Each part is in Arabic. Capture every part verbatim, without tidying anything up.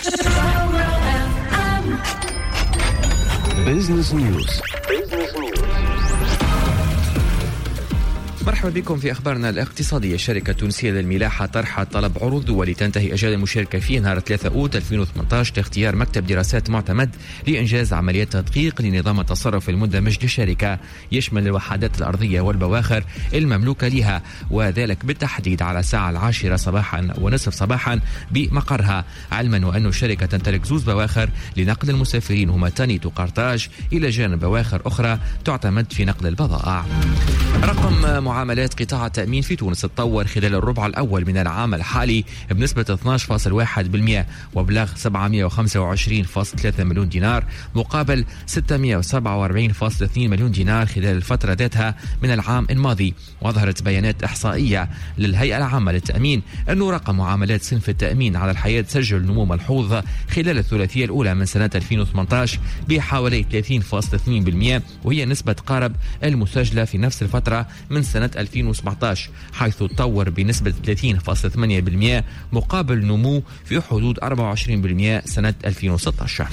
بيزنس نيوز. مرحبا بكم في أخبارنا الاقتصادية. الشركة التونسية للملاحة طرحت طلب عروض دولي تنتهي أجال المشاركة فيه نهار ثلاثة أوت ألفين وثمانية عشر لاختيار مكتب دراسات معتمد لإنجاز عمليات تدقيق لنظام التصرف المندمج للشركة يشمل الوحدات الأرضية والبواخر المملوكة لها، وذلك بالتحديد على الساعة العاشرة صباحا ونصف صباحا بمقرها، علما وأن الشركة تمتلك زوز بواخر لنقل المسافرين هما تانيت وقرطاج، إلى جانب بواخر أخرى تعتمد في نقل البضائع. رقم معاملات قطاع التأمين في تونس تطور خلال الربع الأول من العام الحالي بنسبة اثني عشر فاصلة واحد بالمئة وبلغ سبعمئة وخمسة وعشرين فاصلة ثلاثة مليون دينار مقابل ستمئة وسبعة وأربعين فاصلة اثنين مليون دينار خلال الفترة ذاتها من العام الماضي. وأظهرت بيانات إحصائية للهيئة العامة للتأمين أن رقم معاملات صنف التأمين على الحياة سجل نمو ملحوظ خلال الثلاثية الأولى من سنة ألفين وثمانية عشر بحوالي ثلاثين فاصلة اثنين بالمئة، وهي نسبة تقارب المسجلة في نفس الفترة من سنة ألفين وسبعة عشر، حيث تطور بنسبة ثلاثين فاصلة ثمانية بالمئة مقابل نمو في حدود أربعة وعشرين بالمئة سنة ألفين وستة عشر.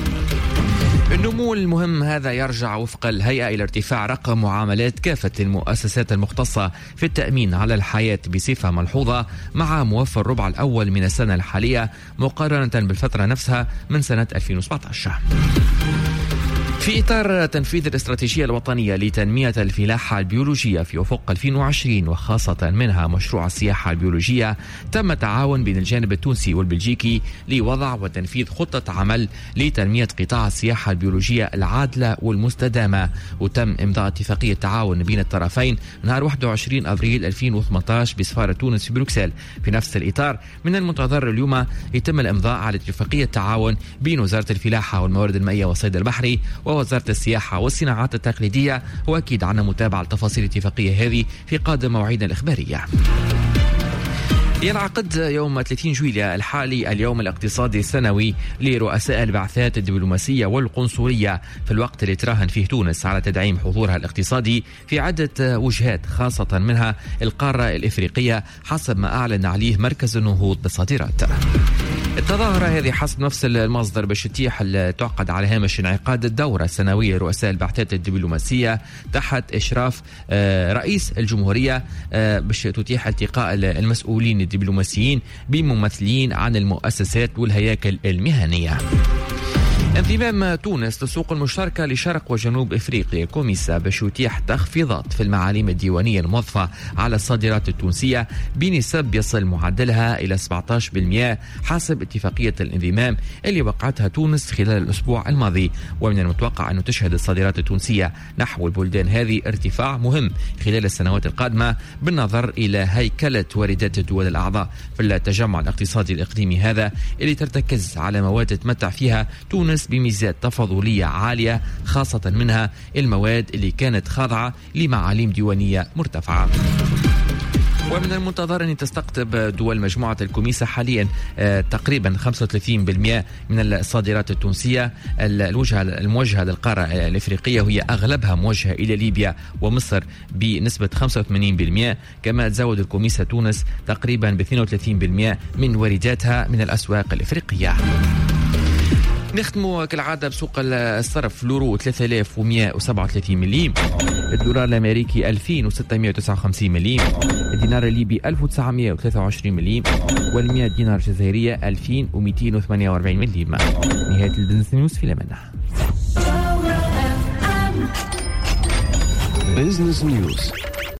النمو المهم هذا يرجع وفق الهيئة إلى ارتفاع رقم معاملات كافة المؤسسات المختصة في التأمين على الحياة بصفة ملحوظة مع موفى الربع الأول من السنة الحالية مقارنة بالفترة نفسها من سنة ألفين وسبعة عشر. في إطار تنفيذ الاستراتيجية الوطنية لتنمية الفلاحة البيولوجية في أفق ألفين وعشرين وخاصة منها مشروع السياحة البيولوجية، تم التعاون بين الجانب التونسي والبلجيكي لوضع وتنفيذ خطة عمل لتنمية قطاع السياحة البيولوجية العادلة والمستدامة، وتم إمضاء اتفاقية تعاون بين الطرفين نهار واحد وعشرين أبريل ألفين وثمانية عشر بسفارة تونس في بروكسل. في نفس الإطار من المنتظر اليوم يتم الإمضاء على اتفاقية تعاون بين وزارة الفلاحة والموارد المائية والصيد البحري ووزارة السياحة والصناعات التقليدية، وأكيد عنا متابعة تفاصيل الاتفاقية هذه في قادم مواعيدنا الإخبارية. ينعقد يوم ثلاثين جويلية الحالي اليوم الاقتصادي السنوي لرؤساء البعثات الدبلوماسية والقنصلية، في الوقت اللي تراهن فيه تونس على تدعيم حضورها الاقتصادي في عدة وجهات خاصة منها القارة الإفريقية حسب ما أعلن عليه مركز النهوض بالصادرات. التظاهرة هذه حسب نفس المصدر باش تتيح تعقد على هامش انعقاد الدورة السنوية لرؤساء البعثات الدبلوماسية تحت إشراف رئيس الجمهورية، باش تتيح التقاء المسؤولين الدبلوماسيين بممثلين عن المؤسسات والهياكل المهنية. انضمام تونس للسوق المشتركة لشرق وجنوب إفريقيا كوميسا باش يتيح تخفيضات في المعاليم الديوانية الموظفة على الصادرات التونسية بنسب يصل معدلها إلى سبعة عشر بالمئة حسب اتفاقية الانضمام اللي وقعتها تونس خلال الأسبوع الماضي. ومن المتوقع أن تشهد الصادرات التونسية نحو البلدان هذه ارتفاع مهم خلال السنوات القادمة بالنظر إلى هيكلة واردات الدول الأعضاء في التجمع الاقتصادي الإقليمي هذا اللي ترتكز على مواد تتمتع فيها تونس بميزات تفاضلية عالية، خاصة منها المواد اللي كانت خاضعة لمعاليم ديوانية مرتفعة. ومن المنتظر أن تستقطب دول مجموعة الكوميسا حاليا آه تقريبا خمسة وثلاثين بالمئة من الصادرات التونسية الوجهة الموجهة للقارة الإفريقية، وهي أغلبها موجهة إلى ليبيا ومصر بنسبة خمسة وثمانين بالمئة. كما تزود الكوميسا تونس تقريبا ب اثنين وثلاثين بالمئة من وارداتها من الأسواق الإفريقية. نختم كالعادة بسوق الصرف. اليورو ثلاثة آلاف ومئة وسبعة وثلاثين مليم، الدولار الأمريكي ألفين وستمئة وتسعة وخمسين مليم، الدينار الليبي ألف وتسعمئة وثلاثة وعشرين مليم، والمئة دينار الجزائرية ألفين ومئتين وثمانية وأربعين مليم. نهاية البزنس نيوز في الأمانة. بزنس نيوز.